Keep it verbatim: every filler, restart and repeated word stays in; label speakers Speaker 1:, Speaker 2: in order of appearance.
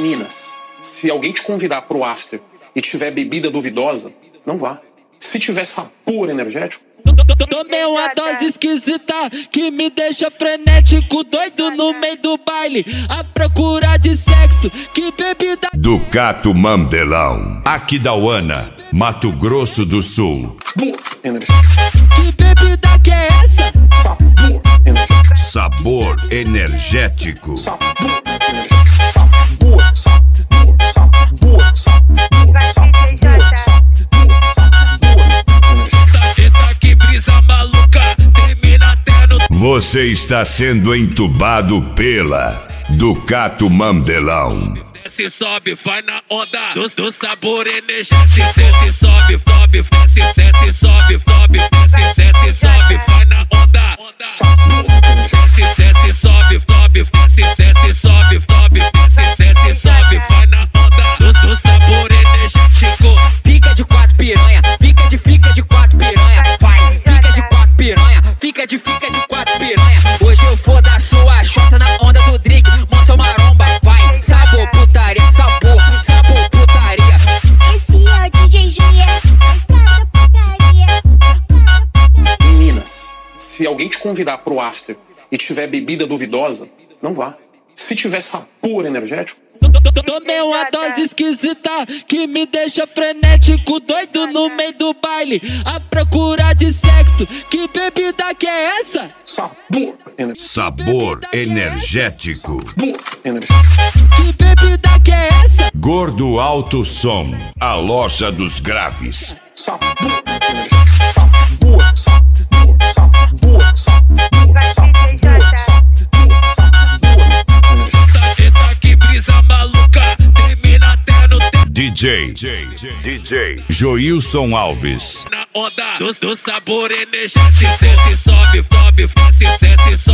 Speaker 1: Meninas, se alguém te convidar pro after e tiver bebida duvidosa, não vá. Se tiver sabor energético...
Speaker 2: Tomei uma dose esquisita que me deixa frenético, doido no meio do baile, à procura de sexo. Que bebida...
Speaker 3: Ducato Mandelão, Aquidauana, Mato Grosso do Sul.
Speaker 1: Sabor energético.
Speaker 2: Que bebida que é essa?
Speaker 1: Sabor energético.
Speaker 3: Sabor energético.
Speaker 1: Sabor energético. Sabor, sabor, sabor, sabor, sabor,
Speaker 2: Eita que brisa maluca, termina até no...
Speaker 3: Você está sendo entubado pela Ducato Mandelão.
Speaker 2: Se sobe, vai na onda do, do sabor energético. Se se sobe, sobe, se se sobe, sobe, se se sobe, vai na onda. Se se sobe, sobe, se se sobe, sobe, se se sobe, vai na onda do, do sabor energético.
Speaker 4: Fica de quatro piranha, fica de fica de quatro piranha, vai. Fica de quatro piranha, fica de fica de quatro piranha. Hoje eu vou dar sua chota na onda do drink, mostra maromba, vai. Sabor putaria, sabor, sabor putaria.
Speaker 5: Esse é o D J Juliette, da putaria.
Speaker 1: Meninas, se alguém te convidar pro after e tiver bebida duvidosa, não vá. Se tiver sabor energético...
Speaker 2: Tomei uma dose esquisita que me deixa frenético, doido no meio do baile, à procura de sexo. Que bebida que é essa?
Speaker 1: Sabor energético.
Speaker 3: Sabor energético.
Speaker 1: Sabor energético.
Speaker 2: Que bebida que é essa?
Speaker 3: Gordo Alto Som, a loja dos graves.
Speaker 1: Sabor energético. Sabor, sabor, sabor, sabor, sabor, sabor.
Speaker 2: Eita que brisa maluca, termina até no...
Speaker 3: D J, D J Joilson Alves.
Speaker 2: Na onda do, do sabor energético. Se se sobe, sobe, se se sobe.